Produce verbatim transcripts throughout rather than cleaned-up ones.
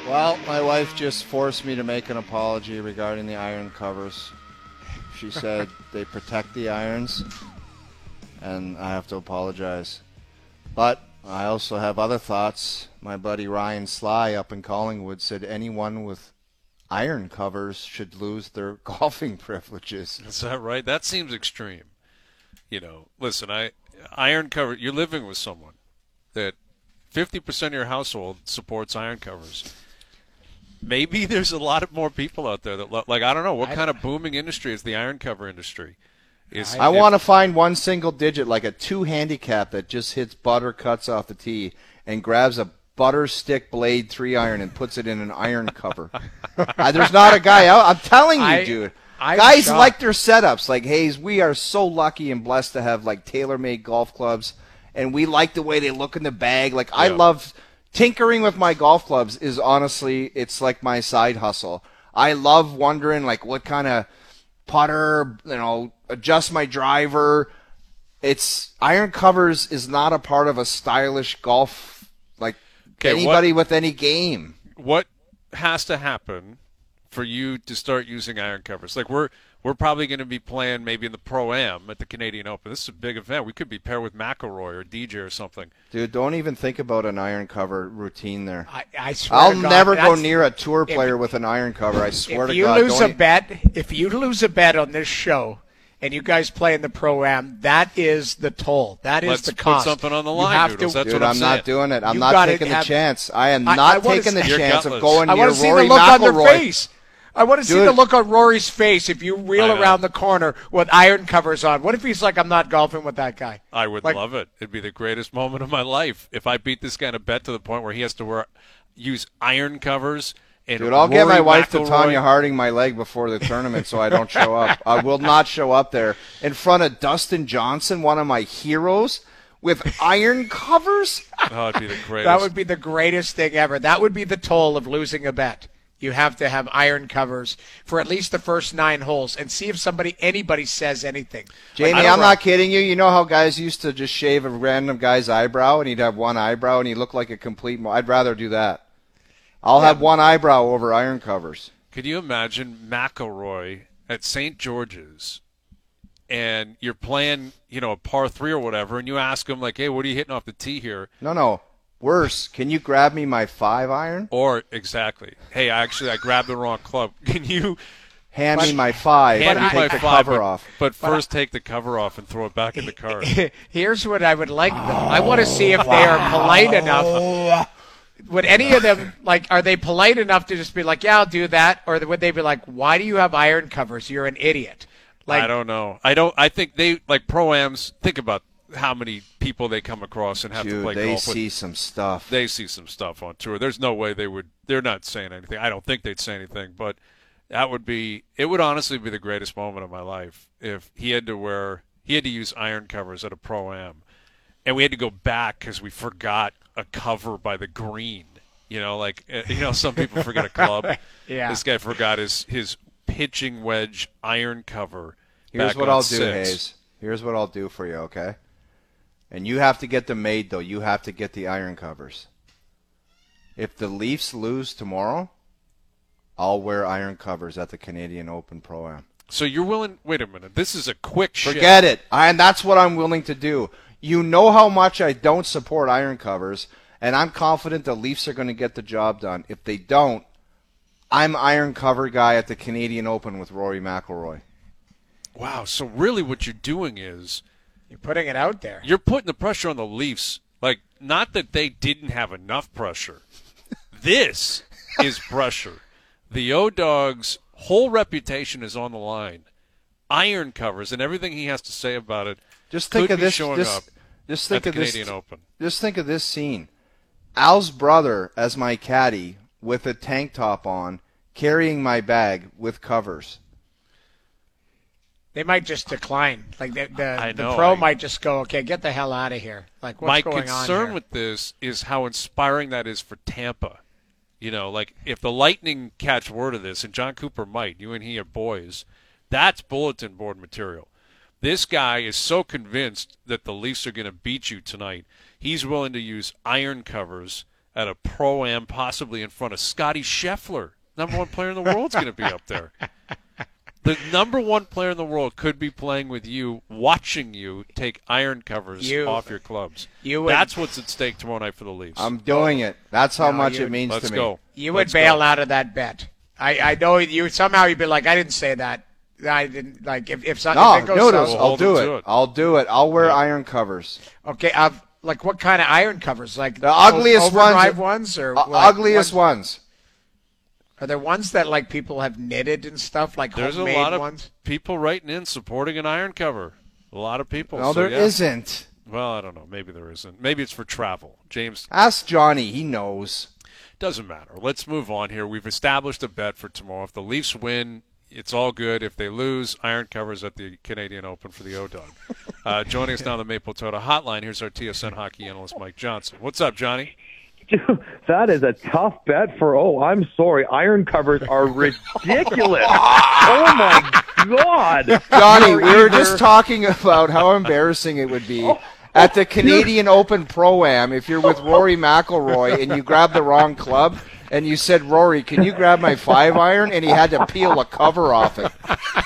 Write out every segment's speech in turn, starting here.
Well, my wife just forced me to make an apology regarding the iron covers. She said they protect the irons, and I have to apologize. But I also have other thoughts. My buddy Ryan Sly up in Collingwood said anyone with iron covers should lose their golfing privileges. Is that right? That seems extreme. You know, listen, I iron cover. You're living with someone that fifty percent of your household supports iron covers. Maybe there's a lot of more people out there that lo- like I don't know what I kind of booming industry is the iron cover industry. Is I want to find one single digit, like a two handicap that just hits butter cuts off the tee and grabs a butter stick blade three iron and puts it in an iron cover. uh, there's not a guy out. I'm telling you, I, dude. I'm Guys shocked. like their setups. Like Hayes, we are so lucky and blessed to have like tailor-made golf clubs, and we like the way they look in the bag. Like I Yeah. love tinkering with my golf clubs. Is honestly, it's like my side hustle. I love wondering like what kind of putter, you know, adjust my driver. It's iron covers is not a part of a stylish golf like Okay, anybody what- with any game. what has to happen for you to start using iron covers? Like we're we're probably going to be playing maybe in the Pro-Am at the Canadian Open. This is a big event. We could be paired with McIlroy or D J or something. Dude, don't even think about an iron cover routine there. I, I swear I'll to God, never go that's- near a tour if- player with an iron cover. I swear If to you God. lose don't a e- bet, if you lose a bet on this show, and you guys play in the Pro-Am, that is the toll. That is Let's the put cost. something on the You line, have Noodles. to- That's Dude, what I'm I'm not saying. doing it. I'm You not gotta taking the have- chance. I am I- not I wanna taking the see- You're chance gutless. of going I near want to see Rory the look on their McIlroy. face. I want to see Dude. the look on Rory's face if you reel I know. around the corner with iron covers on. What if he's like, I'm not golfing with that guy? I would Like- love it. It'd be the greatest moment of my life if I beat this guy in a bet to the point where he has to wear use iron covers. And Dude, I'll get my Rory wife to McIlroy- Tanya Harding my leg before the tournament so I don't show up. I will not show up there in front of Dustin Johnson, one of my heroes, with iron covers. Oh, it'd be the greatest. That would be the greatest thing ever. That would be the toll of losing a bet. You have to have iron covers for at least the first nine holes and see if somebody, anybody says anything. Jamie, Like, I don't I'm know. not kidding you. You know how guys used to just shave a random guy's eyebrow and he'd have one eyebrow and he looked like a complete. Mo- I'd rather do that. I'll have one eyebrow over iron covers. Could you imagine McIlroy at Saint George's, and you're playing, you know, a par three or whatever, and you ask him like, "Hey, what are you hitting off the tee here?" No, no. Worse, can you grab me my five iron? Or exactly, "Hey, actually, I grabbed the wrong club. Can you Hand me But- my five hand and me take my the five, cover but, off. but first take the cover off and throw it back in the car." Here's what I would like, though. I want to see if they are polite enough. Would any of them, like, are they polite enough to just be like, yeah, I'll do that? Or would they be like, why do you have iron covers? You're an idiot. Like, I don't know. I don't. I think they like pro-ams. Think about how many people they come across and have to Dude, play they golf see with. some stuff. They see some stuff on tour. There's no way they would. They're not saying anything. I don't think they'd say anything, but that would be. It would honestly be the greatest moment of my life if he had to wear. He had to use iron covers at a pro-am, and we had to go back because we forgot a cover by the green. You know, like uh, you know, some people forget a club. Yeah. This guy forgot his his pitching wedge iron cover. Here's back what on I'll do, six. Hayes. Here's what I'll do for you, okay? And you have to get them made, though. You have to get the iron covers. If the Leafs lose tomorrow, I'll wear iron covers at the Canadian Open Pro-Am. So you're willing? Wait a minute. This is a quick shift. Forget it. I, and that's what I'm willing to do. You know how much I don't support iron covers, and I'm confident the Leafs are going to get the job done. If they don't, I'm iron cover guy at the Canadian Open with Rory McIlroy. Wow. So really, what you're doing is you're putting it out there. you're putting the pressure on the Leafs. Like, not that they didn't have enough pressure. This is pressure. The O-Dog's whole reputation is on the line. Iron covers and everything he has to say about it. Just think could of be this. showing Just, up just at think the of this. Canadian Open. Just think of this scene. Al's brother as my caddy with a tank top on, carrying my bag with covers. They might just decline. Like the I the, the know, pro I- might just go, okay, get the hell out of here. Like what's My going on concern here? with this is how inspiring that is for Tampa. You know, like if the Lightning catch word of this, and John Cooper might, you and he are boys, that's bulletin board material. This guy is so convinced that the Leafs are going to beat you tonight, he's willing to use iron covers at a Pro-Am, possibly in front of Scotty Scheffler. Number one player in the world is going to be up there. The number one player in the world could be playing with you, watching you take iron covers You- off your clubs. you would- That's what's at stake tomorrow night for the Leafs. I'm doing it. That's how No, much you- it means Let's to me. go. You would Let's bail go. out of that bet. I, I know you somehow you'd be like, I didn't say that. I didn't like if if, some, No, if it goes noodles. south- We'll I'll hold do them it. to it. I'll do it. I'll wear iron covers. Okay, uh, like what kind of iron covers? Like The ugliest ones- overdrive ones, or Uh, like, ugliest ones, ones. Are there ones that like people have knitted and stuff, like There's a homemade lot of ones? people writing in supporting an iron cover. A lot of people. No, so, there yeah. not Well, I don't know. Maybe there isn't. Maybe it's for travel. James, Ask Johnny. He knows. doesn't matter. Let's move on here. We've established a bet for tomorrow. If the Leafs win, it's all good. If they lose, iron covers at the Canadian Open for the O-Dog. Uh, joining us now on the Maple Tota Hotline, here's our T S N hockey analyst, Mike Johnson. What's up, Johnny? Dude, that is a tough bet for, oh, I'm sorry. Iron covers are ridiculous. Oh, my God. Johnny, You're we were either- just talking about how embarrassing it would be at the Canadian Open Pro-Am if you're with Rory McIlroy and you grab the wrong club and you said, Rory, can you grab my five iron? And he had to peel a cover off it.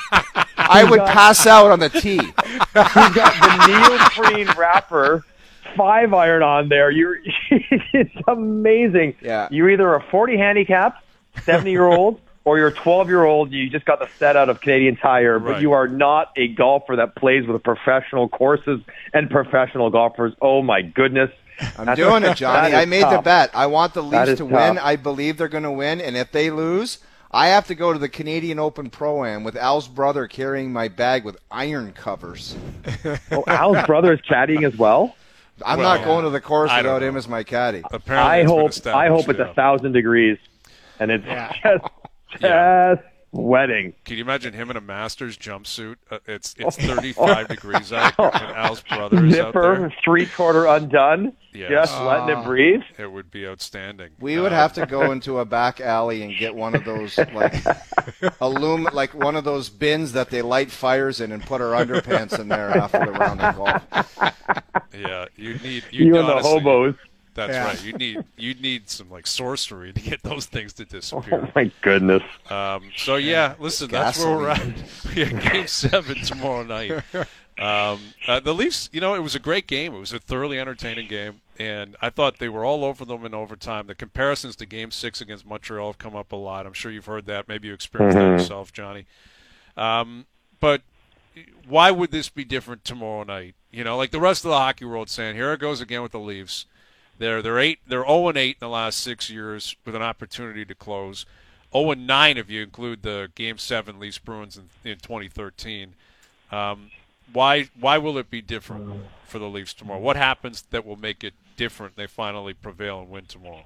I would pass out on the tee. You've got the neoprene wrapper, five iron on there. You're, it's amazing. Yeah. You're either a forty handicap, seventy-year-old, or you're a twelve-year-old. You just got the set out of Canadian Tire, Right. but you are not a golfer that plays with professional courses and professional golfers. Oh, my goodness. I'm That's- doing it, Johnny. that is I made the tough. bet. I want the That Leafs is to win. tough. I believe they're going to win. And if they lose, I have to go to the Canadian Open Pro-Am with Al's brother carrying my bag with iron covers. Oh, Al's brother is caddying as well? I'm Well, not going to the course I don't without know. him as my caddy. Apparently, I it's been hope I established, hope it's yeah. a thousand degrees, and it's Yeah. just just Yeah. sweating. Can you imagine him in a Masters jumpsuit? Uh, it's it's thirty-five degrees out, and Al's brother is out there. Zipper, three quarter undone, Yes. just letting it breathe. It would be outstanding. We would Uh, have to go into a back alley and get one of those like illum- like one of those bins that they light fires in and put our underpants in there after the round of golf. Yeah, you need you You and the honestly, hobos. That's Yeah. right. You need you need some like sorcery to get those things to disappear. Oh my goodness! Um, so yeah, listen, that's where we're at. Gasoline. Yeah, game seven tomorrow night. Um, uh, the Leafs, you know, it was a great game. It was a thoroughly entertaining game, and I thought they were all over them in overtime. The comparisons to Game Six against Montreal have come up a lot. I'm sure you've heard that. Maybe you experienced that yourself, Johnny. Um, but why would this be different tomorrow night? You know, like the rest of the hockey world saying, here it goes again with the Leafs. They're they're eight. They're zero and eight in the last six years with an opportunity to close. zero and nine if you include the Game Seven Leafs Bruins in, in twenty thirteen. Um, why why will it be different for the Leafs tomorrow? What happens that will make it different? They finally prevail and win tomorrow.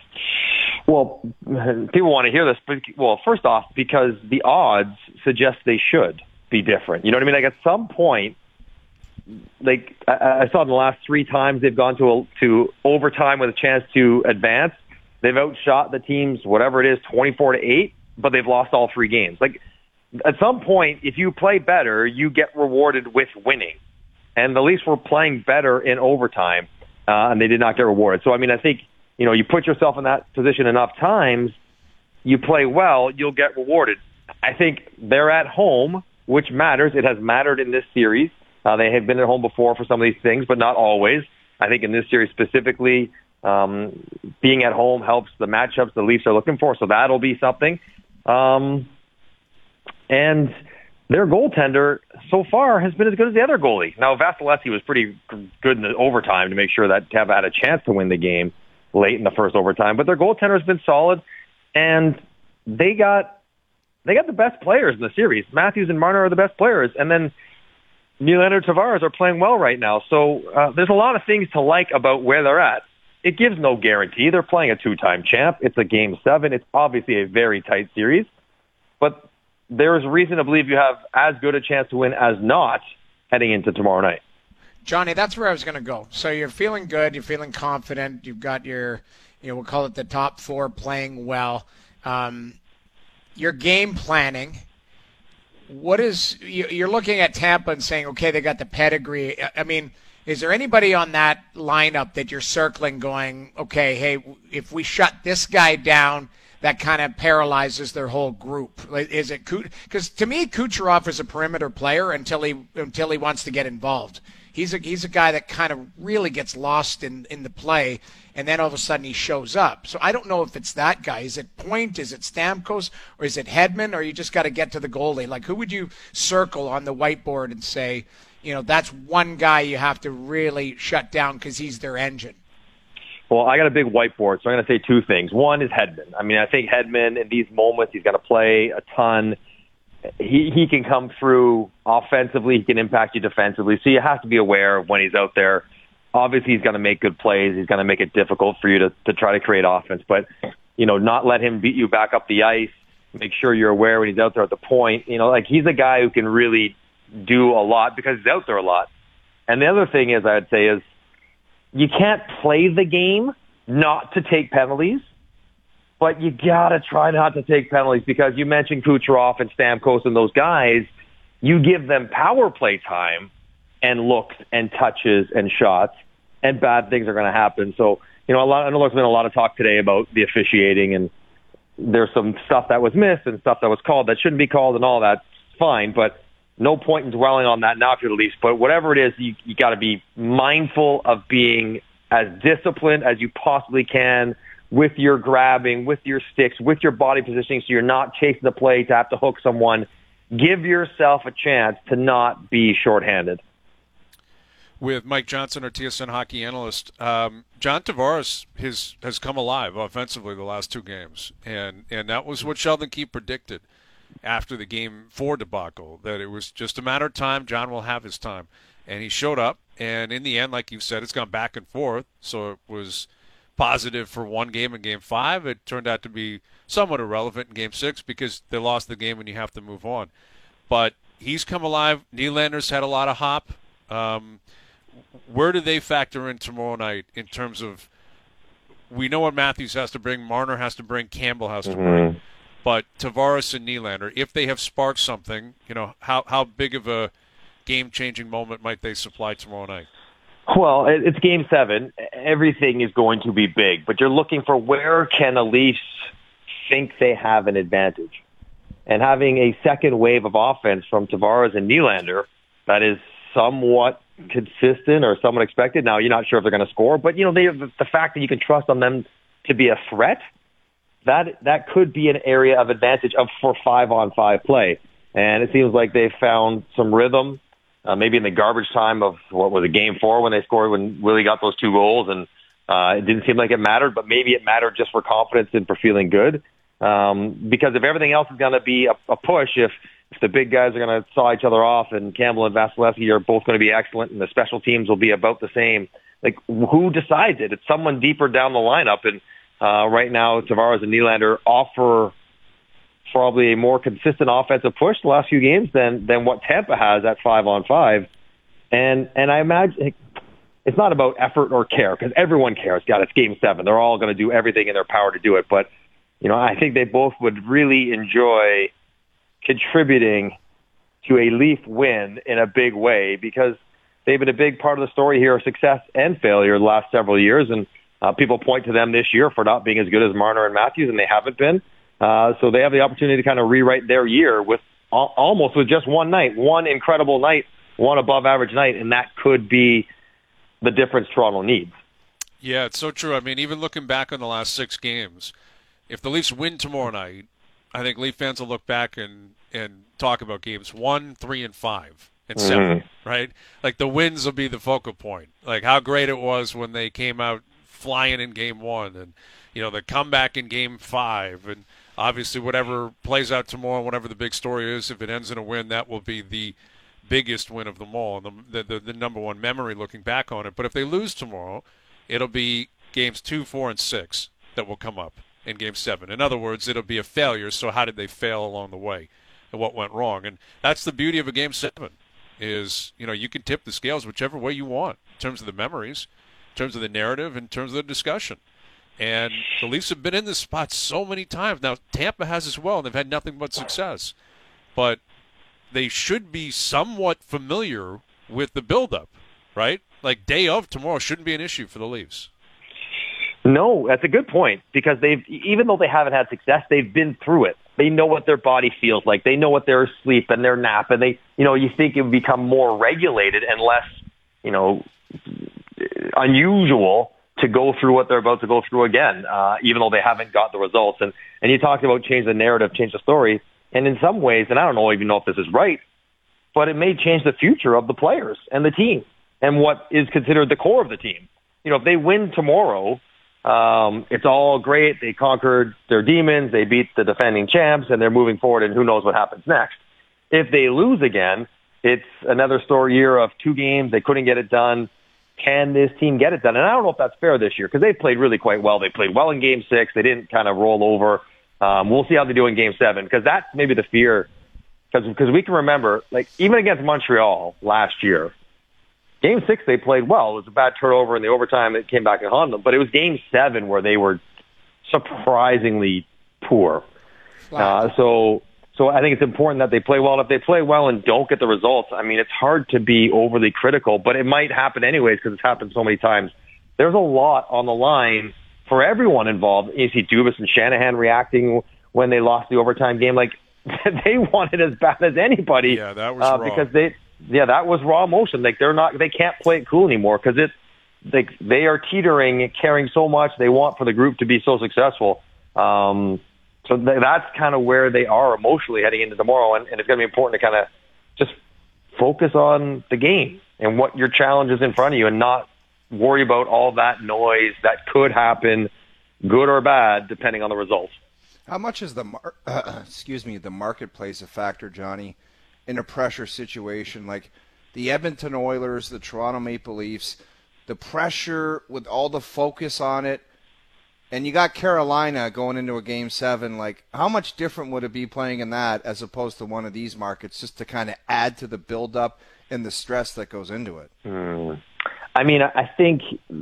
Well, people want to hear this, but well, first off, because the odds suggest they should be different. You know what I mean? Like at some point, like I, I saw in the last three times they've gone to a, to overtime with a chance to advance. They've outshot the teams, whatever it is, twenty-four to eight, but they've lost all three games. Like at some point, if you play better, you get rewarded with winning. And the Leafs were playing better in overtime, uh, and they did not get rewarded. So I mean, I think you know you put yourself in that position enough times, you play well, you'll get rewarded. I think they're at home, which matters. It has mattered in this series. Uh, they have been at home before for some of these things, but not always. I think in this series specifically, um, being at home helps the matchups the Leafs are looking for, so that'll be something. Um, and their goaltender so far has been as good as the other goalie. Now, Vasilevsky was pretty good in the overtime to make sure that Tampa had a chance to win the game late in the first overtime, but their goaltender has been solid, and they got they got the best players in the series. Matthews and Marner are the best players, and then Nylander, Tavares are playing well right now. So uh, there's a lot of things to like about where they're at. It gives no guarantee. They're playing a two-time champ. It's a game seven. It's obviously a very tight series. But there is reason to believe you have as good a chance to win as not heading into tomorrow night. Johnny, that's where I was going to go. So you're feeling good. You're feeling confident. You've got your, you know, we'll call it the top four playing well. Um, your game planning. What is you- you're looking at Tampa and saying, okay, they got the pedigree. I mean, Is there anybody on that lineup that you're circling going, okay, hey, if we shut this guy down, that kind of paralyzes their whole group? Is it because to me, Kucherov is a perimeter player until he until he wants to get involved. He's a he's a guy that kind of really gets lost in, in the play, and then all of a sudden he shows up. So I don't know if it's that guy. Is it Point? Is it Stamkos? Or is it Hedman? Or you just got to get to the goalie? Like, who would you circle on the whiteboard and say, you know, that's one guy you have to really shut down because he's their engine? Well, I got a big whiteboard, so I'm going to say two things. One is Hedman. I mean, I think Hedman in these moments, he's got to play a ton. He he can come through offensively. He can impact you defensively. So you have to be aware of when he's out there. Obviously, he's going to make good plays. He's going to make it difficult for you to, to try to create offense. But, you know, not let him beat you back up the ice. Make sure you're aware when he's out there at the point. You know, like he's a guy who can really do a lot because he's out there a lot. And the other thing is, I'd say, is you can't play the game not to take penalties, but you got to try not to take penalties because you mentioned Kucherov and Stamkos and those guys. You give them power play time and looks and touches and shots, and bad things are going to happen. So, you know, a lot, I know there's been a lot of talk today about the officiating, and there's some stuff that was missed and stuff that was called that shouldn't be called and all that. Fine, but no point in dwelling on that now if you're the Leafs. But whatever it is, you, you got to be mindful of being as disciplined as you possibly can with your grabbing, with your sticks, with your body positioning, so you're not chasing the play to have to hook someone. Give yourself a chance to not be shorthanded. With Mike Johnson, our T S N hockey analyst, um, John Tavares his, has come alive offensively the last two games, and, and that was what Sheldon Keefe predicted after the game four debacle, that it was just a matter of time. John will have his time. And he showed up, and in the end, like you said, it's gone back and forth, so it was positive for one game in game five. It turned out to be somewhat irrelevant in game six because they lost the game and you have to move on. But he's come alive. Nylander's had a lot of hop. Um, where do they factor in tomorrow night in terms of, we know what Matthews has to bring, Marner has to bring, Campbell has to mm-hmm. bring, but Tavares and Nylander, if they have sparked something, you know, how how big of a game-changing moment might they supply tomorrow night? Well, it's game seven. Everything is going to be big, but you're looking for where can the Leafs think they have an advantage. And having a second wave of offense from Tavares and Nylander that is somewhat consistent or somewhat expected. Now, you're not sure if they're going to score, but, you know, they have the fact that you can trust on them to be a threat, that that could be an area of advantage of for five-on-five play. And it seems like they've found some rhythm. Uh, maybe in the garbage time of, what was it, game four when they scored, when Willie got those two goals, and uh, it didn't seem like it mattered, but maybe it mattered just for confidence and for feeling good. Um, because if everything else is going to be a, a push, if, if the big guys are going to saw each other off and Campbell and Vasilevsky are both going to be excellent and the special teams will be about the same, like, who decides it? It's someone deeper down the lineup, and uh, right now Tavares and Nylander offer probably a more consistent offensive push the last few games than than what Tampa has at five on five, and and I imagine it's not about effort or care because everyone cares. God, it's game seven; they're all going to do everything in their power to do it. But you know, I think they both would really enjoy contributing to a Leaf win in a big way because they've been a big part of the story here of success and failure the last several years, and uh, people point to them this year for not being as good as Marner and Matthews, and they haven't been. Uh, so they have the opportunity to kind of rewrite their year with al- almost with just one night, one incredible night, one above average night, and that could be the difference Toronto needs. Yeah, it's so true. I mean, even looking back on the last six games, if the Leafs win tomorrow night, I think Leaf fans will look back and, and talk about games one, three, and five, and mm-hmm. seven, right? Like the wins will be the focal point. Like how great it was when they came out flying in game one, and you know the comeback in game five, and obviously, whatever plays out tomorrow, whatever the big story is, if it ends in a win, that will be the biggest win of them all, and the, the, the number one memory looking back on it. But if they lose tomorrow, it'll be games two, four, and six that will come up in game seven. In other words, it'll be a failure, so how did they fail along the way and what went wrong? And that's the beauty of a game seven is, you know, you can tip the scales whichever way you want in terms of the memories, in terms of the narrative, in terms of the discussion. And the Leafs have been in this spot so many times. Now, Tampa has as well, and they've had nothing but success. But they should be somewhat familiar with the buildup, right? like day of tomorrow shouldn't be an issue for the Leafs. No, that's a good point, because they've, even though they haven't had success, they've been through it. They know what their body feels like. They know what their sleep and their nap, and they, you know, you think it would become more regulated and less, you know, unusual to go through what they're about to go through again, uh, even though they haven't got the results. And, and you talked about change the narrative, change the story, and in some ways, and I don't know even know if this is right, but it may change the future of the players and the team and what is considered the core of the team. You know, if they win tomorrow, Um, it's all great. They conquered their demons. They beat the defending champs, and they're moving forward, and who knows what happens next. If they lose again, it's another story year of two games. They couldn't get it done. Can this team get it done? And I don't know if that's fair this year, because they played really quite well. They played well in game six. They didn't kind of roll over. Um, we'll see how they do in game seven, because that's maybe the fear, because we can remember, like, even against Montreal last year, Game six, they played well. It was a bad turnover in the overtime. It came back and haunted them. But it was game seven where they were surprisingly poor. Uh, so so I think it's important that they play well. And if they play well and don't get the results, I mean, it's hard to be overly critical, but it might happen anyways because it's happened so many times. There's a lot on the line for everyone involved. You see Dubas and Shanahan reacting when they lost the overtime game. Like, they want it as bad as anybody. Yeah, that was uh, raw. because they... Yeah, that was raw emotion. Like, they're not, they can't play it cool anymore because it, they, they are teetering and caring so much. They want for the group to be so successful. Um, so th- that's kind of where they are emotionally heading into tomorrow, and, and it's going to be important to kind of just focus on the game and what your challenge is in front of you, and not worry about all that noise that could happen, good or bad, depending on the results. How much is the mar- uh, excuse me the marketplace a factor, Johnny, in a pressure situation like the Edmonton Oilers, the Toronto Maple Leafs, the pressure with all the focus on it, and you got Carolina going into a game seven? Like, how much different would it be playing in that as opposed to one of these markets, just to kind of add to the build-up and the stress that goes into it? Mm. I mean, I think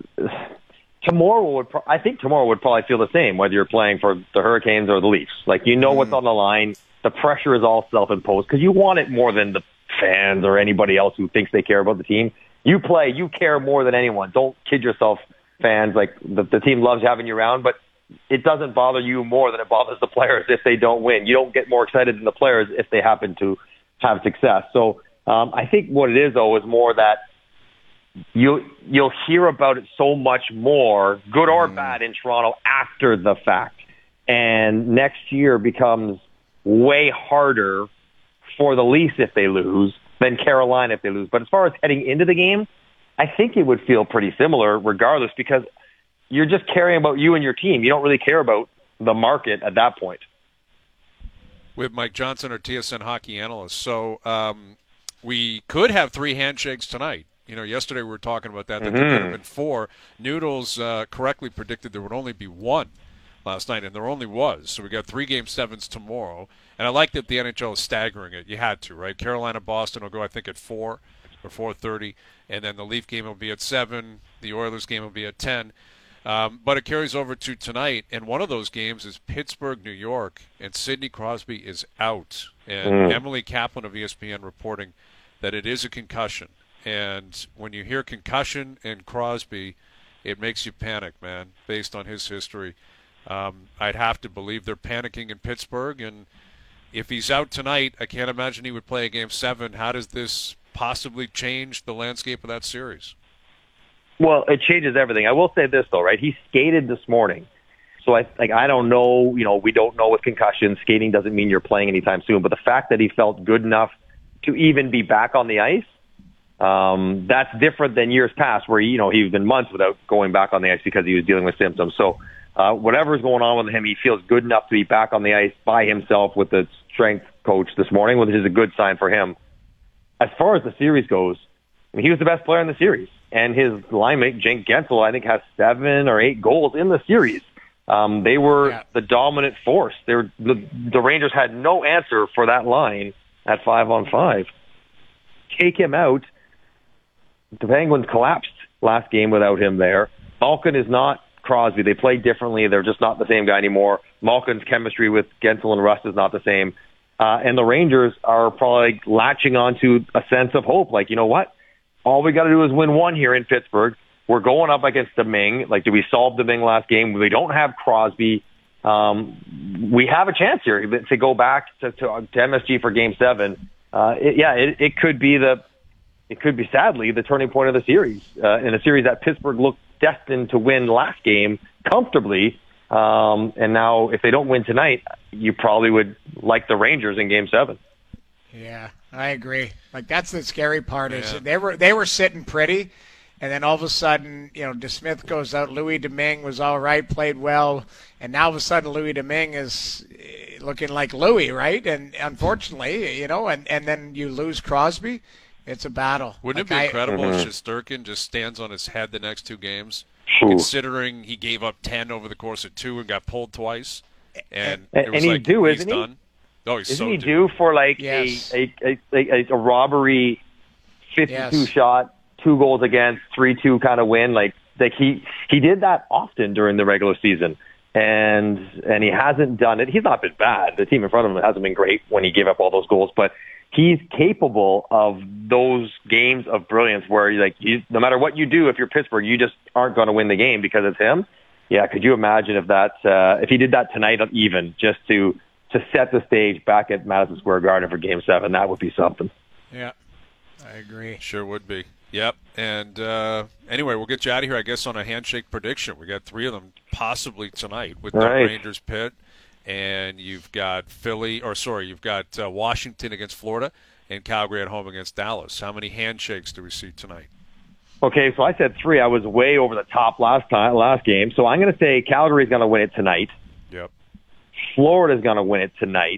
tomorrow would. Pro- I think tomorrow would probably feel the same, whether you're playing for the Hurricanes or the Leafs. Like, you know mm. what's on the line. The pressure is all self-imposed because you want it more than the fans or anybody else who thinks they care about the team. You play, you care more than anyone. Don't kid yourself, fans. Like, the, the team loves having you around, but it doesn't bother you more than it bothers the players if they don't win. You don't get more excited than the players if they happen to have success. So um, I think what it is, though, is more that you, you'll hear about it so much more, good or mm. bad, in Toronto after the fact. And next year becomes way harder for the Leafs if they lose than Carolina if they lose. But as far as heading into the game, I think it would feel pretty similar regardless, because you're just caring about you and your team. You don't really care about the market at that point. We have Mike Johnson, our T S N hockey analyst. So um, we could have three handshakes tonight. You know, yesterday we were talking about that. That Mm-hmm. there could have been four. Noodles uh, correctly predicted there would only be one last night, and there only was. So we got three game sevens tomorrow. And I like that the N H L is staggering it. You had to, right? Carolina, Boston will go, I think, at four or four thirty, and then the Leaf game will be at seven. The Oilers game will be at ten. Um, but it carries over to tonight, and one of those games is Pittsburgh, New York, and Sidney Crosby is out. And Mm. Emily Kaplan of E S P N reporting that it is a concussion. And when you hear concussion and Crosby, it makes you panic, man, based on his history. Um, I'd have to believe they're panicking in Pittsburgh, and if he's out tonight, I can't imagine he would play a game seven. How does this possibly change the landscape of that series? Well, it changes everything. I will say this, though, right? He skated this morning. So I like I don't know, you know, we don't know with concussions. Skating doesn't mean you're playing anytime soon. But the fact that he felt good enough to even be back on the ice, um, that's different than years past where, you know, he's been months without going back on the ice because he was dealing with symptoms. So uh, whatever's going on with him, he feels good enough to be back on the ice by himself with the strength coach this morning, which is a good sign for him. As far as the series goes, I mean, he was the best player in the series. And his line mate, Jake Gensel, I think has seven or eight goals in the series. Um, they were yeah. the dominant force. They were, the, the Rangers had no answer for that line at five on five. Take him out. The Penguins collapsed last game without him there. Malkin is not Crosby. They play differently. They're just not the same guy anymore. Malkin's chemistry with Gensel and Rust is not the same. Uh, and the Rangers are probably latching onto a sense of hope. Like, you know what? all we got to do is win one here in Pittsburgh. We're going up against Domingue. Like, did we solve Domingue last game? We don't have Crosby. Um, we have a chance here to go back to, to, to M S G for Game Seven. Uh, it, yeah, it, it could be the, it could be sadly the turning point of the series uh, in a series that Pittsburgh looked destined to win last game comfortably. Um, and now, if they don't win tonight, you probably would like the Rangers in Game Seven. Yeah, I agree. Like, that's the scary part is Yeah. they were they were sitting pretty, and then all of a sudden, you know, DeSmith goes out. Louis Domingue was all right, played well, and now all of a sudden Louis Domingue is eh, looking like Louis, right? And unfortunately, you know, and, and then you lose Crosby. It's a battle. Wouldn't Like, it be I- incredible Mhm. if Shesterkin just stands on his head the next two games, Ooh. considering he gave up ten over the course of two and got pulled twice, and, And- it was and he's like, due, he's isn't he? done. Oh, he's Isn't so he due. due for like Yes. a, a, a, a, a robbery fifty-two Yes. shot, two goals against, three two kind of win? Like, like he, he did that often during the regular season. And, and he hasn't done it. He's not been bad. The team in front of him hasn't been great when he gave up all those goals, but he's capable of those games of brilliance where you're like, you, no matter what you do, if you're Pittsburgh, you just aren't going to win the game because it's him. Yeah. Could you imagine if that, uh, if he did that tonight even just to, to set the stage back at Madison Square Garden for Game Seven? That would be something. Yeah, I agree. Sure would be. Yep. And uh, anyway, we'll get you out of here, I guess, on a handshake prediction. We got three of them possibly tonight with the Right. Rangers pit, and you've got Philly, or sorry, you've got uh, Washington against Florida and Calgary at home against Dallas. How many handshakes do we see tonight? Okay, so I said three. I was way over the top last time, last game. So I'm going to say Calgary's going to win it tonight. Yep. Florida's going to win it tonight,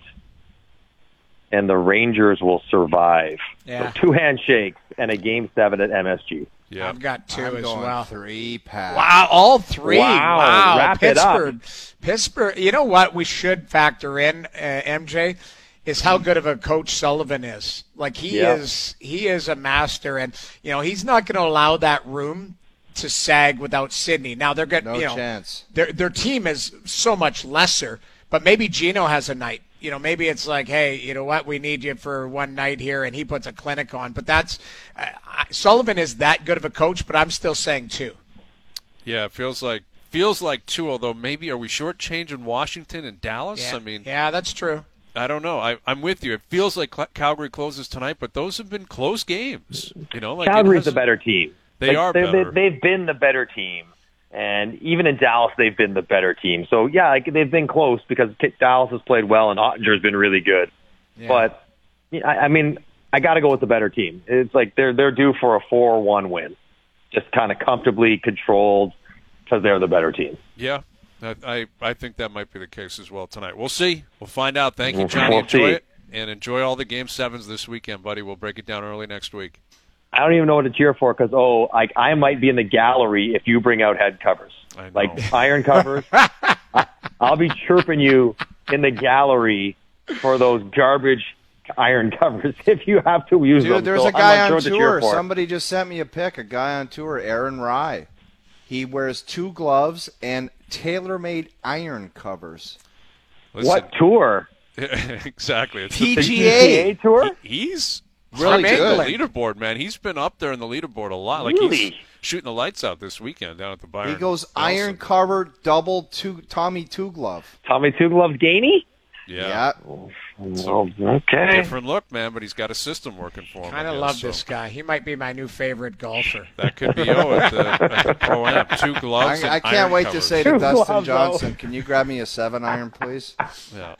and the Rangers will survive. Yeah. So two handshakes and a Game Seven at M S G. Yep. I've got two I'm as going well. three, Pat. Wow, all three. Wow, Wow. wrap it up. Pittsburgh. Pittsburgh. You know what we should factor in, uh, M J, is how good of a coach Sullivan is. Like, he Yeah. is he is a master, and you know, he's not going to allow that room to sag without Sidney. Now they're going No you know, chance. their their team is so much lesser, but maybe Gino has a night. You know, maybe it's like, hey, you know what, we need you for one night here, and he puts a clinic on. But that's uh, I- Sullivan is that good of a coach, but I'm still saying two. Yeah, it feels like feels like two. Although maybe are we shortchanging Washington and Dallas? Yeah, I mean, yeah, that's true. I don't know. I, I'm with you. It feels like Cl- Calgary closes tonight, but those have been close games. You know, like it Calgary's the hasn't- better team. They Like, are they're- better. They, they've been the better team. And even in Dallas, they've been the better team. So, yeah, like, they've been close because Dallas has played well and Ottinger's been really good. Yeah. But, yeah, I, I mean, I got to go with the better team. It's like they're they're due for a four one win. Just kind of comfortably controlled because they're the better team. Yeah, I, I I think that might be the case as well tonight. We'll see. We'll find out. Thank you, We'll- Johnny. we'll enjoy see. it. And enjoy all the Game sevens this weekend, buddy. We'll break it down early next week. I don't even know what to cheer for because, oh, I, I might be in the gallery if you bring out head covers. I know. Like iron covers. I, I'll be chirping you in the gallery for those garbage iron covers if you have to use them. Dude, there's So a guy I'm not on sure what to cheer tour. for. Somebody just sent me a pic. A guy on tour, Aaron Rye. He wears two gloves and tailor-made iron covers. Listen, What tour? exactly. It's P the, G The A. P G A tour? he's Really he's on good. the leaderboard, man. He's been up there in the leaderboard a lot. Like Really? he's shooting the lights out this weekend down at the Byron. He goes Nelson. iron cover, double two, Tommy two glove. Tommy Two Gloves Gainey? Yeah. Well, okay. Different look, man, but he's got a system working for him. Kind I of guess, love so this guy. He might be my new favorite golfer. That could be oh at the, at the Pro Am. Two gloves. I, I and can't iron wait to covers. say to Two Dustin gloves, Johnson, though. can you grab me a seven iron, please? Yeah.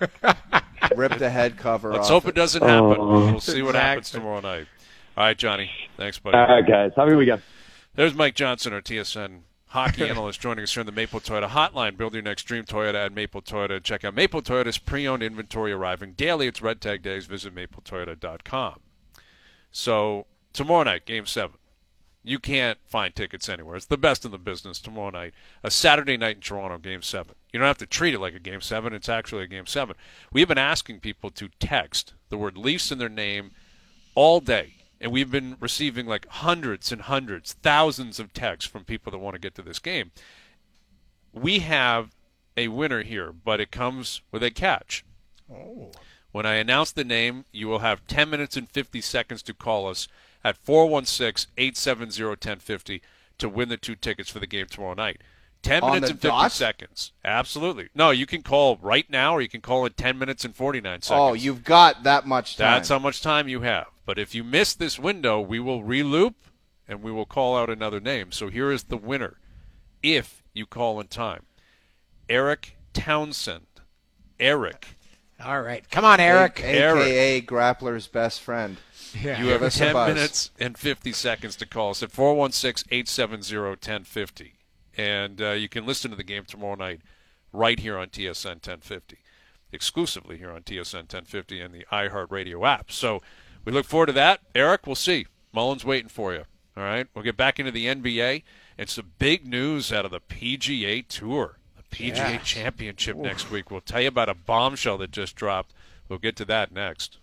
Rip the head cover Let's off. hope it doesn't happen. Oh. We'll see what happens Exactly. tomorrow night. All right, Johnny. Thanks, buddy. All right, guys. Have a good weekend. There's Mike Johnson, our T S N hockey analyst, joining us here on the Maple Toyota Hotline. Build your next dream Toyota at Maple Toyota. Check out Maple Toyota's pre-owned inventory arriving daily. It's Red Tag Days. Visit maple toyota dot com. So tomorrow night, Game seven. You can't find tickets anywhere. It's the best in the business tomorrow night. A Saturday night in Toronto, Game seven. You don't have to treat it like a Game seven. It's actually a Game seven. We've been asking people to text the word Leafs in their name all day. And we've been receiving like hundreds and hundreds, thousands of texts from people that want to get to this game. We have a winner here, but it comes with a catch. Oh. When I announce the name, you will have ten minutes and fifty seconds to call us at four one six, eight seven zero, one zero five zero to win the two tickets for the game tomorrow night. ten On minutes the and fifty dot? seconds. Absolutely. No, you can call right now, or you can call in ten minutes and forty-nine seconds. Oh, you've got that much time. That's how much time you have. But if you miss this window, we will reloop, and we will call out another name. So here is the winner, if you call in time. Eric Townsend. Eric. All right. Come on, Eric. A- A K A Grappler's best friend. Yeah. You have us a ten buzz. minutes and fifty seconds to call us at four one six, eight seven zero, one zero five zero. And uh, you can listen to the game tomorrow night right here on T S N ten fifty, exclusively here on T S N ten fifty and the iHeartRadio app. So we look forward to that. Eric, we'll see. Mullen's waiting for you. All right? We'll get back into the N B A and some big news out of the P G A Tour, the P G A Yeah. Championship next week. We'll tell you about a bombshell that just dropped. We'll get to that next.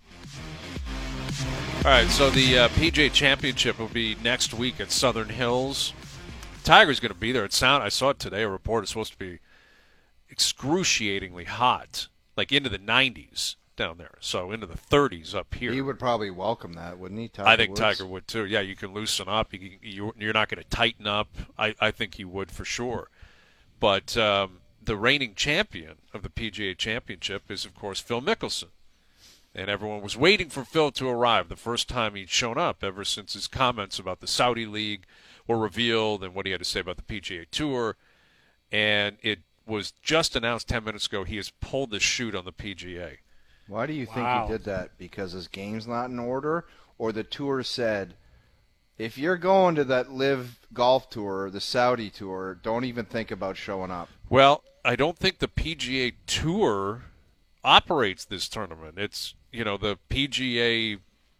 All right, so the uh, P G A Championship will be next week at Southern Hills. Tiger's going to be there. It sound I saw it today. A report is supposed to be excruciatingly hot, like into the nineties down there. So into the thirties up here. He would probably welcome that, wouldn't he? Tiger I think Woods? Tiger would too. Yeah, you can loosen up. You, can- you, you're not going to tighten up. I, I think he would for sure. But um, the reigning champion of the P G A Championship is, of course, Phil Mickelson. And everyone was waiting for Phil to arrive the first time he'd shown up ever since his comments about the Saudi League were revealed and what he had to say about the P G A Tour. And it was just announced ten minutes ago he has pulled the chute on the P G A. Why do you Wow. think he did that? Because his game's not in order? Or the tour said, if you're going to that Live Golf Tour, the Saudi Tour, don't even think about showing up? Well, I don't think the P G A Tour operates this tournament. It's, you know, the P G A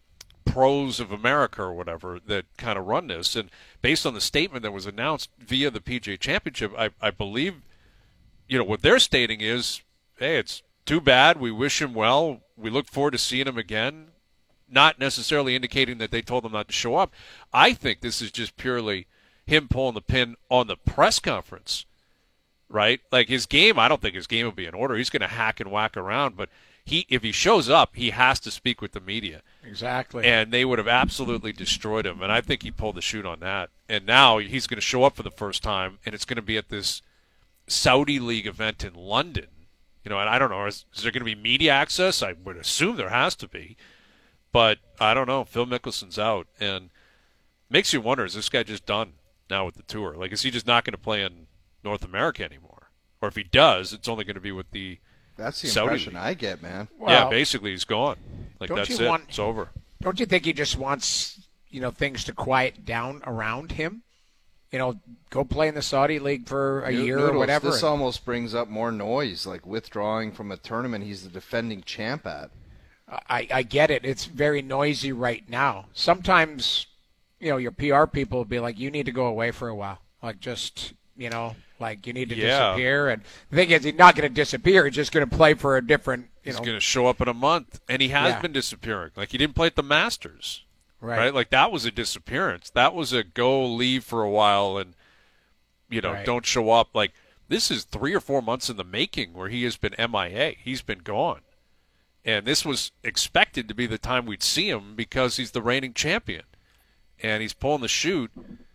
Pros of America or whatever that kind of run this. And based on the statement that was announced via the P G A Championship, I, I believe, you know, what they're stating is, hey, it's too bad. We wish him well. We look forward to seeing him again. Not necessarily indicating that they told him not to show up. I think this is just purely him pulling the pin on the press conference, right? Like his game, I don't think his game will be in order. He's going to hack and whack around, but he, if he shows up, he has to speak with the media. Exactly. And they would have absolutely destroyed him. And I think he pulled the chute on that. And now he's going to show up for the first time, and it's going to be at this Saudi League event in London. You know, and I don't know, is, is there going to be media access? I would assume there has to be. But I don't know. Phil Mickelson's out. And makes you wonder, is this guy just done now with the tour? Like, is he just not going to play in North America anymore? Or if he does, it's only going to be with the That's the Saudi impression League. I get, man. Well, yeah, basically he's gone. Like, don't that's you it. want- It's over. Don't you think he just wants, you know, things to quiet down around him? You know, go play in the Saudi League for a year Noodles, or whatever. This almost brings up more noise, like withdrawing from a tournament he's the defending champ at. I, I get it. It's very noisy right now. Sometimes, you know, your P R people will be like, you need to go away for a while. Like, just, you know, like you need to Yeah. disappear. And the thing is, he's not going to disappear. He's just going to play for a different, you He's know. going to show up in a month. And he has Yeah. been disappearing. Like, he didn't play at the Masters. Right. Right? Like, that was a disappearance. That was a go leave for a while and, you know, Right. don't show up. Like, this is three or four months in the making where he has been M I A. He's been gone. And this was expected to be the time we'd see him because he's the reigning champion. And he's pulling the chute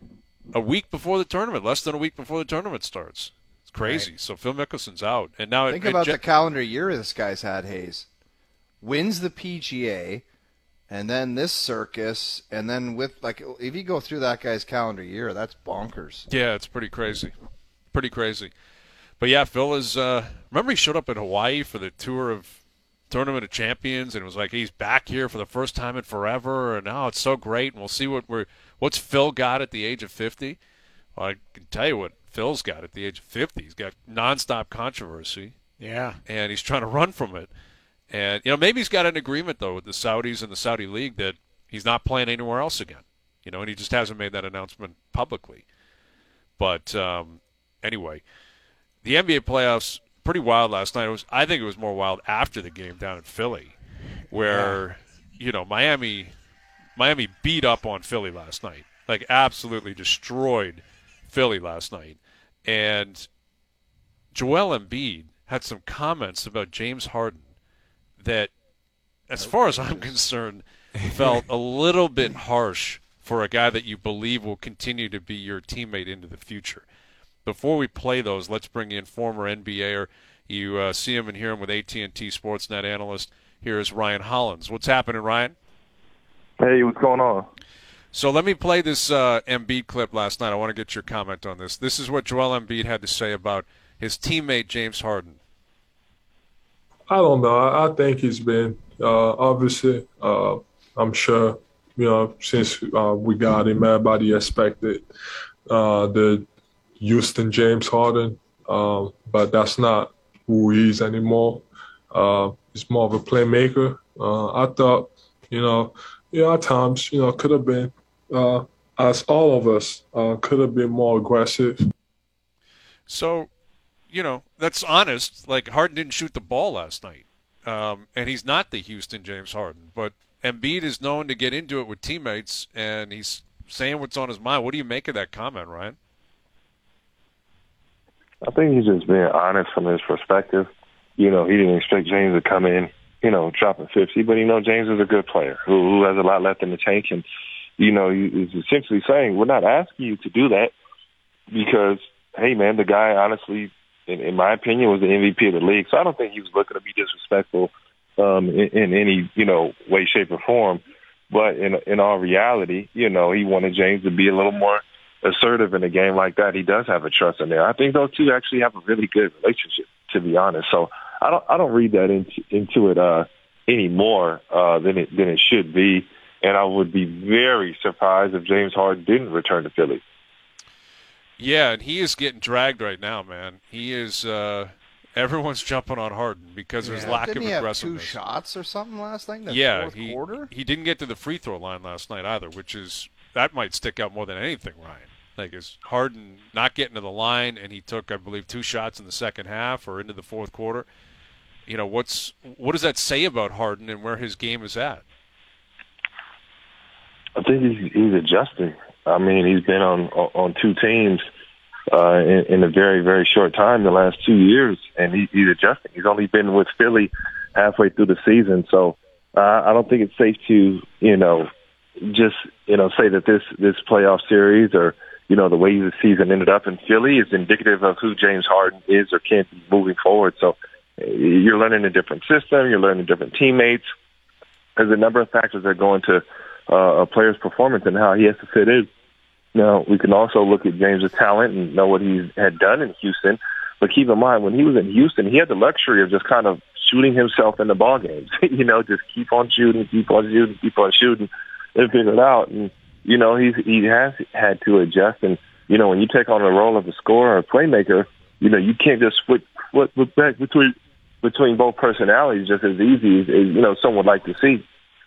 a week before the tournament, less than a week before the tournament starts. It's crazy. So Phil Mickelson's out. And now Think it, about it, the calendar year this guy's had, Hayes. Wins the P G A, and then this circus, and then with, like, if you go through that guy's calendar year, that's bonkers. Yeah, it's pretty crazy. Pretty crazy. But yeah, Phil is, uh, remember he showed up in Hawaii for the tour of Tournament of Champions, and it was like he's back here for the first time in forever, and now oh, it's so great, and we'll see what we're, what's Phil got at the age of fifty. Well, I can tell you what Phil's got at the age of fifty. He's got nonstop controversy, Yeah. and he's trying to run from it. And, you know, maybe he's got an agreement, though, with the Saudis and the Saudi League that he's not playing anywhere else again. You know, and he just hasn't made that announcement publicly. But um, anyway, the N B A playoffs, pretty wild last night. It was, I think it was more wild after the game down in Philly, where, you know, Miami Miami beat up on Philly last night. Like, absolutely destroyed Philly last night. And Joel Embiid had some comments about James Harden that, as far as I'm concerned, felt a little bit harsh for a guy that you believe will continue to be your teammate into the future. Before we play those, let's bring in former N B A er. You uh, see him and hear him with A T and T Sportsnet analyst. Here is Ryan Hollins. What's happening, Ryan? Hey, what's going on? So let me play this uh, Embiid clip last night. I want to get your comment on this. This is what Joel Embiid had to say about his teammate James Harden. I don't know. I, I think he's been, uh, obviously, uh, I'm sure, you know, since uh, we got him, everybody expected uh, the Houston James Harden, um, but that's not who he is anymore. Uh, he's more of a playmaker. Uh, I thought, you know, yeah, at times, you know, could have been, uh, as all of us, uh, could have been more aggressive. So, you know, that's honest. Like, Harden didn't shoot the ball last night, um, and he's not the Houston James Harden. But Embiid is known to get into it with teammates, and he's saying what's on his mind. What do you make of that comment, Ryan? I think he's just being honest from his perspective. You know, he didn't expect James to come in, you know, dropping fifty, but, you know, James is a good player who, who has a lot left in the tank. And, you know, he's essentially saying, we're not asking you to do that because, hey, man, the guy honestly, in, in my opinion, was the M V P of the league. So I don't think he was looking to be disrespectful um, in, in any, you know, way, shape, or form. But in in all reality, you know, he wanted James to be a little more assertive in a game like that. He does have a trust in there. I think those two actually have a really good relationship, to be honest. So I don't I don't read that into into it uh, any more uh, than it than it should be. And I would be very surprised if James Harden didn't return to Philly. Yeah, and he is getting dragged right now, man. He is. Uh, everyone's jumping on Harden because of his Yeah. lack Didn't of he have aggressiveness. two shots or something last night in the yeah, fourth he quarter? he didn't get to the free throw line last night either, which is that might stick out more than anything, Ryan. Like, is Harden not getting to the line, and he took, I believe, two shots in the second half or into the fourth quarter. You know, what's what does that say about Harden and where his game is at? I think he's, he's adjusting. I mean, he's been on on two teams uh, in, in a very, very short time, the last two years, and he, he's adjusting. He's only been with Philly halfway through the season, so uh, I don't think it's safe to, you know, just, you know, say that this, this playoff series or, you know, the way the season ended up in Philly is indicative of who James Harden is or can be moving forward. So you're learning a different system, you're learning different teammates. There's a number of factors that go into uh, a player's performance and how he has to fit in. Now, we can also look at James' talent and know what he had done in Houston. But keep in mind, when he was in Houston, he had the luxury of just kind of shooting himself in the ball games. you know, just keep on shooting, keep on shooting, keep on shooting, and figure it out. And, you know, he's, he has had to adjust. And, you know, when you take on the role of a scorer or a playmaker, you know, you can't just flip, flip, flip back between between both personalities just as easy as, as, you know, some would like to see.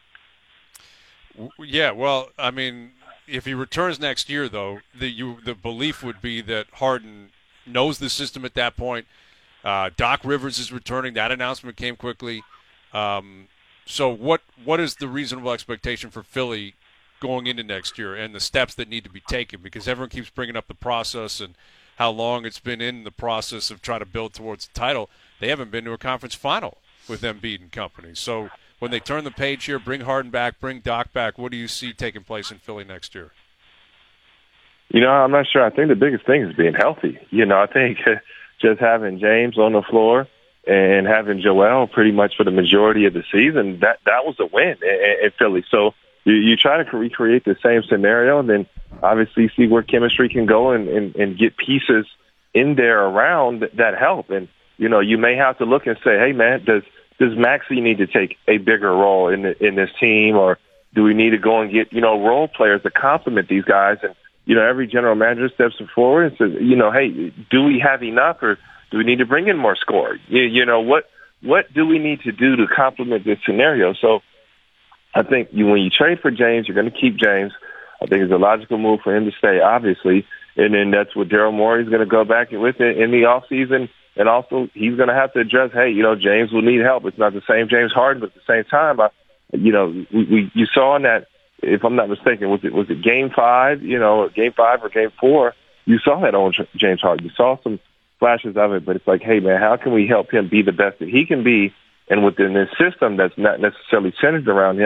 Yeah, well, I mean, if he returns next year, though, the you the belief would be that Harden knows the system at that point. Uh, Doc Rivers is returning. That announcement came quickly. Um, so what what is the reasonable expectation for Philly going into next year and the steps that need to be taken? Because everyone keeps bringing up the process and how long it's been in the process of trying to build towards the title. They haven't been to a conference final with Embiid and company. So when they turn the page here, bring Harden back, bring Doc back, what do you see taking place in Philly next year? You know, I'm not sure. I think the biggest thing is being healthy. You know, I think just having James on the floor and having Joel pretty much for the majority of the season, that that was a win in, in Philly. So you, you try to recreate the same scenario and then obviously see where chemistry can go and, and, and get pieces in there around that, that help. And, you know, you may have to look and say, hey, man, does does Maxey need to take a bigger role in the, in this team, or do we need to go and get, you know, role players to complement these guys? And, you know, every general manager steps forward and says, you know, hey, do we have enough, or do we need to bring in more score? You, you know, what what do we need to do to complement this scenario? So I think you, when you trade for James, you're going to keep James. I think it's a logical move for him to stay, obviously. And then that's what Daryl Morey is going to go back with it in the offseason. And also, he's going to have to address, hey, you know, James will need help. It's not the same James Harden, but at the same time, I, you know, we, we you saw in that, if I'm not mistaken, was it was it game five, you know, game five or game four, you saw that on James Harden. You saw some flashes of it, but it's like, hey, man, how can we help him be the best that he can be? And within this system that's not necessarily centered around him,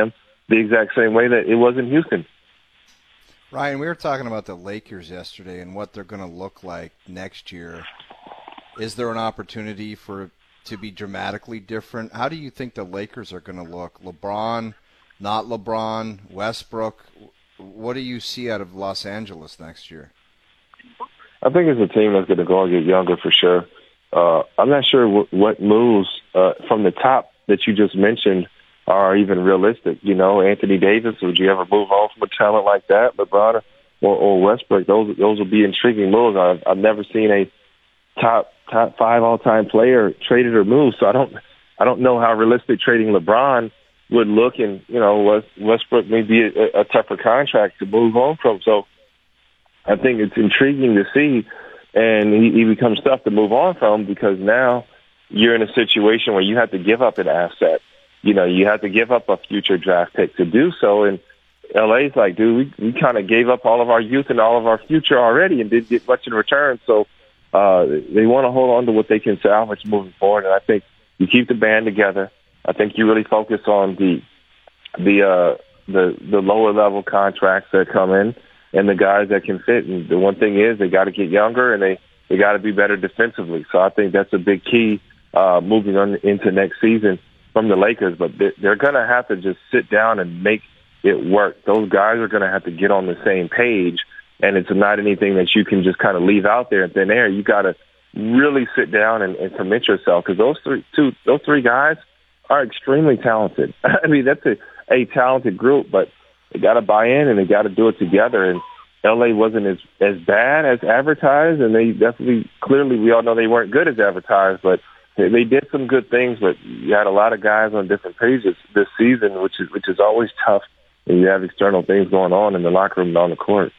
the exact same way that it was in Houston. Ryan, we were talking about the Lakers yesterday and what they're going to look like next year. Is there an opportunity for to be dramatically different? How do you think the Lakers are going to look? LeBron, not LeBron, Westbrook. What do you see out of Los Angeles next year? I think it's a team that's going to go and get younger for sure. Uh, I'm not sure w- what moves uh, from the top that you just mentioned are even realistic. You know, Anthony Davis, would you ever move on from a talent like that? LeBron or, or Westbrook, those those will be intriguing moves. I've, I've never seen a top top five all time player traded or moved, so I don't I don't know how realistic trading LeBron would look, and you know, West, Westbrook may be a, a tougher contract to move on from. So I think it's intriguing to see, and he, he becomes tough to move on from because now you're in a situation where you have to give up an asset. You know, you have to give up a future draft pick to do so. And L A's like, dude, we, we kind of gave up all of our youth and all of our future already and didn't get much in return. So uh, they want to hold on to what they can salvage moving forward. And I think you keep the band together. I think you really focus on the the uh, the the lower level contracts that come in and the guys that can fit. And the one thing is they got to get younger and they, they got to be better defensively. So I think that's a big key uh, moving on into next season from the Lakers, but they're going to have to just sit down and make it work. Those guys are going to have to get on the same page, and it's not anything that you can just kind of leave out there in thin air. You got to really sit down and, and commit yourself because those three, two, those three guys are extremely talented. I mean, that's a, a talented group, but they got to buy in and they got to do it together. And L A wasn't as as bad as advertised, and they definitely, clearly, we all know they weren't good as advertised, but they did some good things, but you had a lot of guys on different pages this season, which is which is always tough when you have external things going on in the locker room and on the court.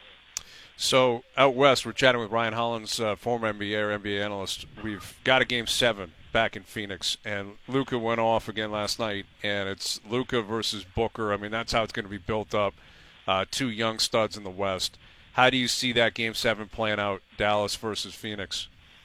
So out west, we're chatting with Ryan Hollins, uh, former N B A or N B A analyst. We've got a game seven back in Phoenix, and Luka went off again last night, and it's Luka versus Booker. I mean, that's how it's going to be built up. Uh, two young studs in the West. How do you see that game seven playing out, Dallas versus Phoenix?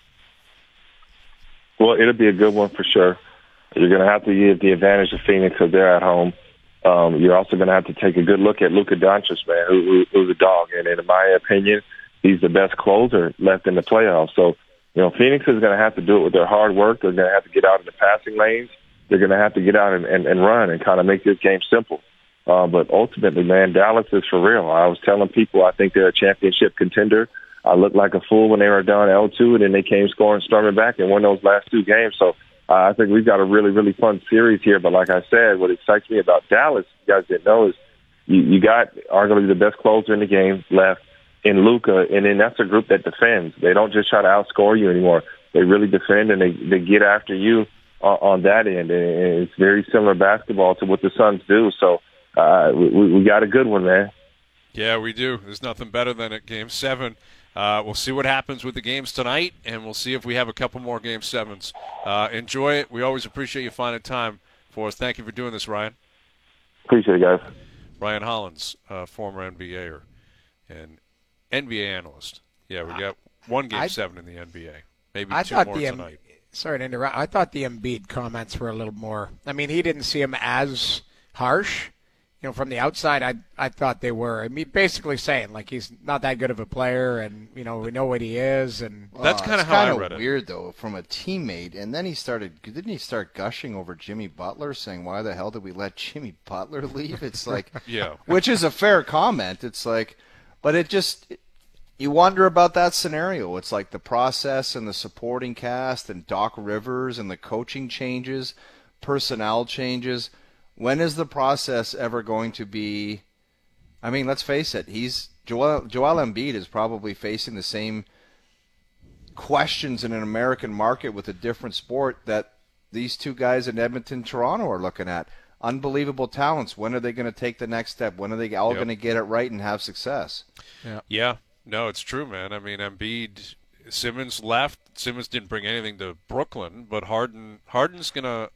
Well, it'll be a good one for sure. You're going to have to give the advantage of Phoenix because they're at home. Um, you're also going to have to take a good look at Luka Doncic, man, who, who, who's a dog. And in my opinion, he's the best closer left in the playoffs. So, you know, Phoenix is going to have to do it with their hard work. They're going to have to get out in the passing lanes. They're going to have to get out and, and, and run and kind of make this game simple. Uh, but ultimately, man, Dallas is for real. I was telling people I think they're a championship contender. I looked like a fool when they were down L two, and then they came scoring, storming back, and won those last two games. So uh, I think we've got a really, really fun series here. But like I said, what excites me about Dallas, you guys didn't know, is you, you got arguably the best closer in the game left in Luka, and then that's a group that defends. They don't just try to outscore you anymore. They really defend, and they, they get after you on, on that end. And it's very similar basketball to what the Suns do. So uh, we, we got a good one, man. Yeah, we do. There's nothing better than at Game seven. Uh, we'll see what happens with the games tonight, and we'll see if we have a couple more Game sevens. Uh, enjoy it. We always appreciate you finding time for us. Thank you for doing this, Ryan. Appreciate it, guys. Ryan Hollins, uh, former N B A er and N B A analyst. Yeah, we got one Game I, seven in the N B A. Maybe I two thought more the tonight. M- sorry to interrupt. I thought the Embiid comments were a little more. I mean, he didn't see him as harsh. You know, from the outside, I I thought they were. I mean, basically saying like he's not that good of a player, and you know we know what he is, and That's Well, kinda it's how I kinda read it. Weird though, from a teammate, and then he started. Didn't he start gushing over Jimmy Butler, saying, "Why the hell did we let Jimmy Butler leave?" It's like, Yeah. which is a fair comment. It's like, but it just you wonder about that scenario. It's like the process and the supporting cast and Doc Rivers and the coaching changes, personnel changes. When is the process ever going to be? I mean, let's face it. He's Joel, Joel Embiid is probably facing the same questions in an American market with a different sport that these two guys in Edmonton, Toronto are looking at. Unbelievable talents. When are they going to take the next step? When are they all Yep. going to get it right and have success? Yeah, no, it's true, man. I mean, Embiid, Simmons left. Simmons didn't bring anything to Brooklyn, but Harden, Harden's gonna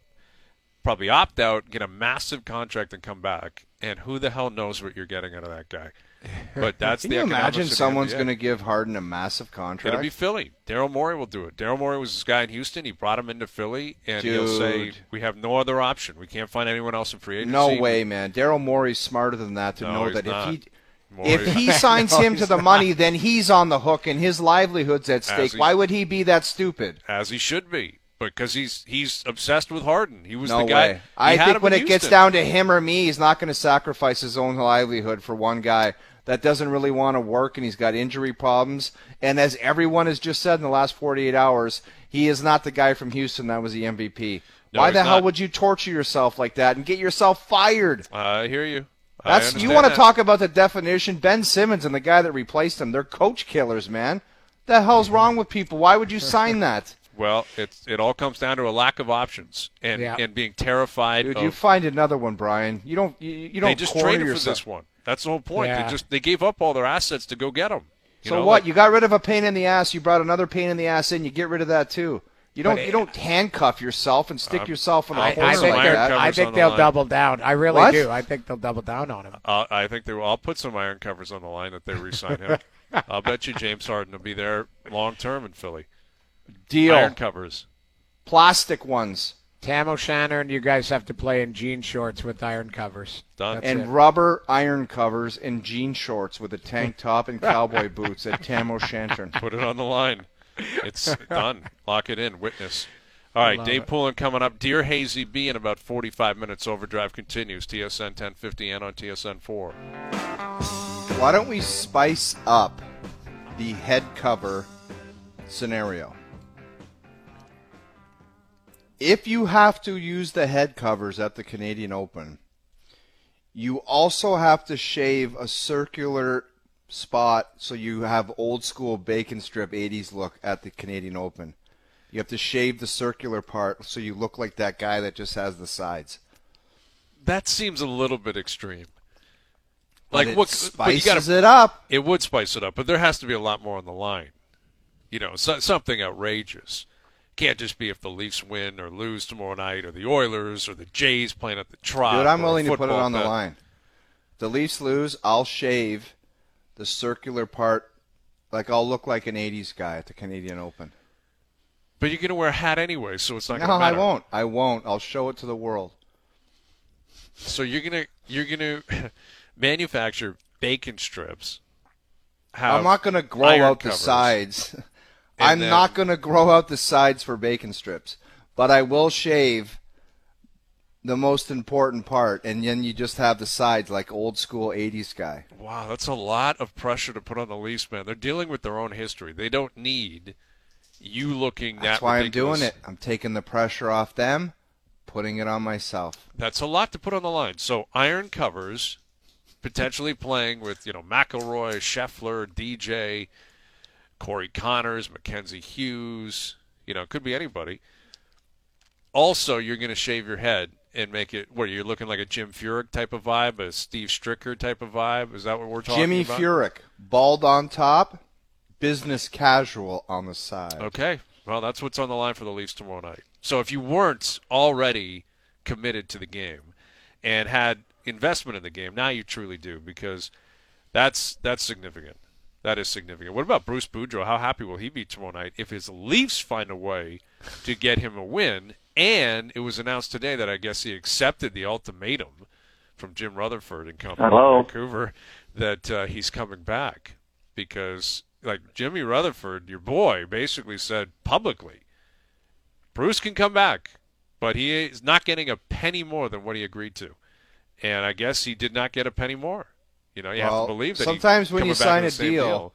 probably opt out, get a massive contract, and come back. And who the hell knows what you're getting out of that guy? But that's Can the you economics imagine of the someone's N B A. going to give Harden a massive contract? It'll be Philly. Daryl Morey will do it. Daryl Morey was this guy in Houston. He brought him into Philly, and he'll say, Dude. we have no other option. We can't find anyone else in free agency. No way, man. Daryl Morey's smarter than that to No, know he's that not. if he Morey- if he signs him to the money, then he's on the hook and his livelihood's at stake. he- Why would he be that stupid? As he should be, because he's he's obsessed with Harden. He was No the guy. way. he I had think him when in it gets Houston. down to him or me, he's not going to sacrifice his own livelihood for one guy that doesn't really want to work and he's got injury problems. And as everyone has just said in the last forty-eight hours, he is not the guy from Houston that was the M V P. No, Why he's the hell not. would you torture yourself like that and get yourself fired? I hear you. I That's you understand want to that. talk about the definition. Ben Simmons and the guy that replaced him, they're coach killers, man. The hell's wrong with people? Why would you sign that? Well, it's it all comes down to a lack of options and Yeah. and being terrified. Dude, of, you find another one, Brian. You don't you, you don't they just corner traded yourself. for this one. That's the whole point. Yeah. They just they gave up all their assets to go get him. You So know, what? like- You got rid of a pain in the ass. You brought another pain in the ass in. You get rid of that too. You don't But you don't handcuff yourself and stick Um, yourself in a I, corner I think, like iron that. they're- I covers think on the they'll line. double down. I really What? do. I think they'll double down on him. Uh, I think they will. I'll put some iron covers on the line that they re-sign him. I'll bet you James Harden will be there long term in Philly. Deal. Iron covers. Plastic ones Tam O'Shanter and you guys have to play in jean shorts with iron covers. Done. That's and it. rubber iron covers and jean shorts with a tank top and cowboy boots at Tam O'Shanter. Put it on the line. It's done. Lock it in. Witness. All right, love Dave it. Poulin coming up. Dear Hazy B in about forty-five minutes. Overdrive continues. T S N ten fifty and on T S N four. Why don't we spice up the head cover scenario? If you have to use the head covers at the Canadian Open, you also have to shave a circular spot so you have old school bacon strip eighties look at the Canadian Open. You have to shave the circular part so you look like that guy that just has the sides. That seems a little bit extreme. But Like it what? But you spices gotta, it up. It would spice it up, but there has to be a lot more on the line. You know, so, something outrageous. Can't just be if the Leafs win or lose tomorrow night, or the Oilers or the Jays playing at the Trop. Dude, I'm or a willing to put it football on the bet. line. The Leafs lose, I'll shave the circular part. Like I'll look like an eighties guy at the Canadian Open. But you're going to wear a hat anyway, so it's not No, going to I matter. won't. I won't. I'll show it to the world. So you're going to you're going to manufacture bacon strips. Have I'm not going to grow iron out the covers. sides. I'm then- not going to grow out the sides for bacon strips. But I will shave the most important part, and then you just have the sides like old school eighties guy. Wow, that's a lot of pressure to put on the Leafs, man. They're dealing with their own history. They don't need you looking that That's why ridiculous. I'm doing it. I'm taking the pressure off them, putting it on myself. That's a lot to put on the line. So iron covers, potentially playing with, you know, McElroy, Scheffler, D J, Corey Connors, Mackenzie Hughes. You know, it could be anybody. Also, you're going to shave your head and make it where you're looking like a Jim Furyk type of vibe, a Steve Stricker type of vibe. Is that what we're talking Jimmy about? Furyk, bald on top, business casual on the side. Okay. Well, that's what's on the line for the Leafs tomorrow night. So if you weren't already committed to the game and had investment in the game, now you truly do, because that's that's significant. That is significant. What about Bruce Boudreau? How happy will he be tomorrow night if his Leafs find a way to get him a win? And it was announced today that I guess he accepted the ultimatum from Jim Rutherford and company Hello. in Vancouver that uh, he's coming back, because like Jimmy Rutherford, your boy, basically said publicly, Bruce can come back, but he is not getting a penny more than what he agreed to. And I guess he did not get a penny more. You know, you Well, have to believe that. sometimes he when you coming back sign in the a same deal,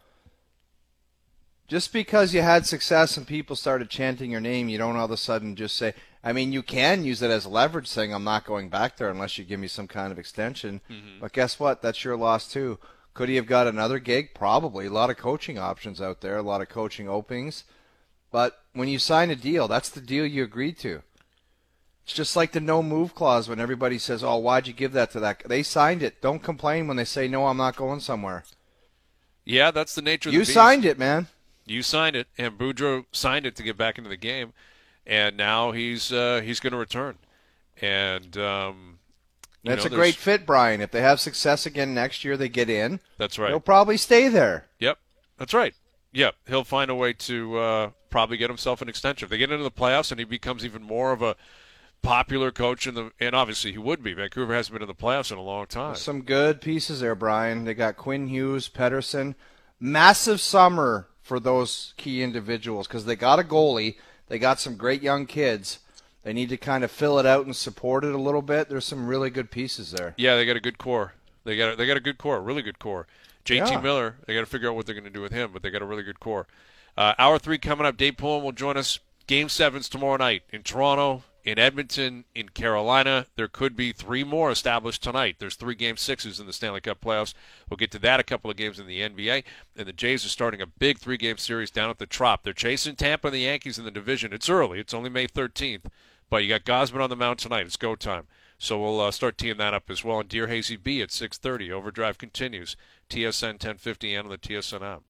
just because you had success and people started chanting your name, you don't all of a sudden just say, I mean, you can use it as leverage, saying I'm not going back there unless you give me some kind of extension. Mm-hmm. But guess what? That's your loss too. Could he have got another gig? Probably. A lot of coaching options out there, a lot of coaching openings. But when you sign a deal, that's the deal you agreed to. It's just like the no move clause when everybody says, oh, why'd you give that to that? They signed it. Don't complain when they say, no, I'm not going somewhere. Yeah, that's the nature of You the beast. signed it, man. You signed it, and Boudreau signed it to get back into the game, and now he's uh, he's going to return. And um, You That's know, a there's- great fit, Brian. If they have success again next year, they get in. That's right. They'll probably stay there. Yep, that's right. Yep, he'll find a way to uh, probably get himself an extension. If they get into the playoffs and he becomes even more of a popular coach, in the, and obviously he would be. Vancouver hasn't been in the playoffs in a long time. Some good pieces there, Brian. They got Quinn Hughes, Pedersen. Massive summer for those key individuals because they got a goalie. They got some great young kids. They need to kind of fill it out and support it a little bit. There's some really good pieces there. Yeah, they got a good core. They got a, they got a good core, really good core. J T Yeah. Miller, they got to figure out what they're going to do with him, but they got a really good core. Uh, hour three coming up. Dave Pullen will join us. Game sevens tomorrow night in Toronto, in Edmonton, in Carolina. There could be three more established tonight. There's three game sixes in the Stanley Cup playoffs. We'll get to that, a couple of games in the N B A. And the Jays are starting a big three-game series down at the Trop. They're chasing Tampa and the Yankees in the division. It's early. It's only May thirteenth. But you got Gosman on the mound tonight. It's go time. So we'll uh, start teeing that up as well. And Dear Hazy B at six thirty. Overdrive continues. T S N ten fifty and on the T S N app.